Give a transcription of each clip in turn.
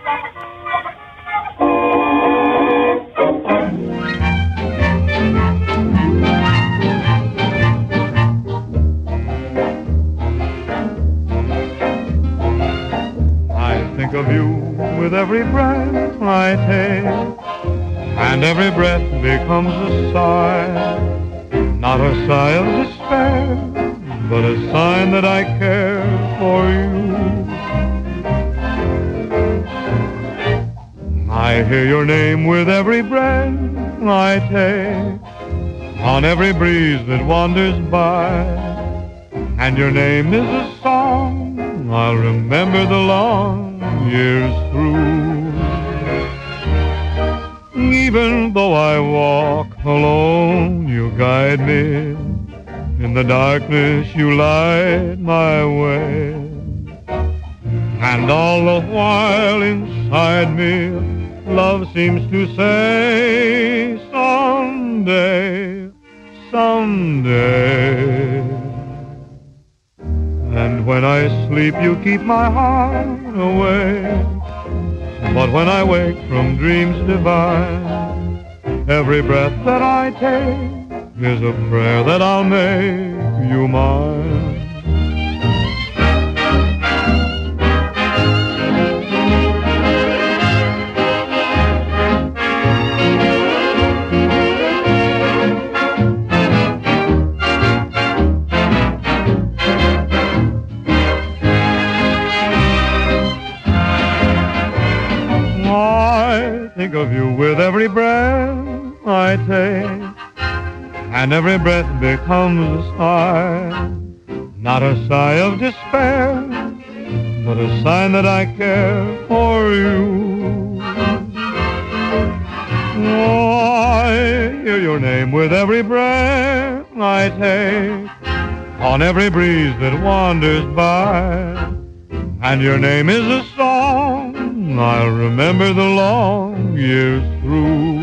Think of you with every breath I take, and every breath becomes a sigh. Not a sigh of despair, but a sign that I care for you. I hear your name with every breath I take, on every breeze that wanders by, and your name is a song I'll remember the long years through. Even though I walk alone, you guide me. In the darkness you light my way. And all the while inside me, love seems to say, someday, someday. And when I sleep, you keep my heart awake. But when I wake from dreams divine, every breath that I take is a prayer that I'll make you mine. Think of you with every breath I take, and every breath becomes a sigh. Not a sigh of despair, but a sign that I care for you. Oh, I hear your name with every breath I take, on every breeze that wanders by, and your name is a song I'll remember the long years through.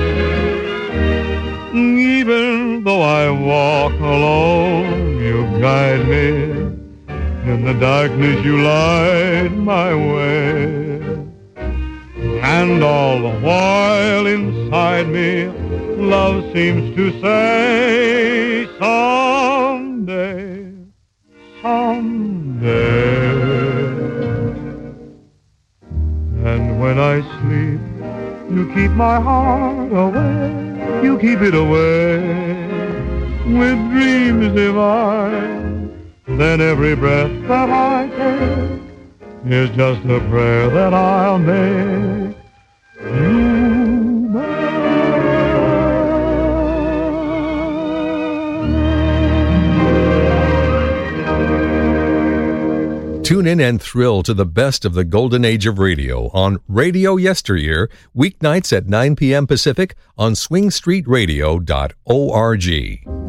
Even though I walk alone, you guide me. In the darkness you light my way. And all the while inside me, love seems to say, someday, someday. And when I sleep, you keep my heart away. You keep it away with dreams divine. Then every breath that I take is just a prayer that I'll make you mine. Tune in and thrill to the best of the golden age of radio on Radio Yesteryear, weeknights at 9 p.m. Pacific on swingstreetradio.org.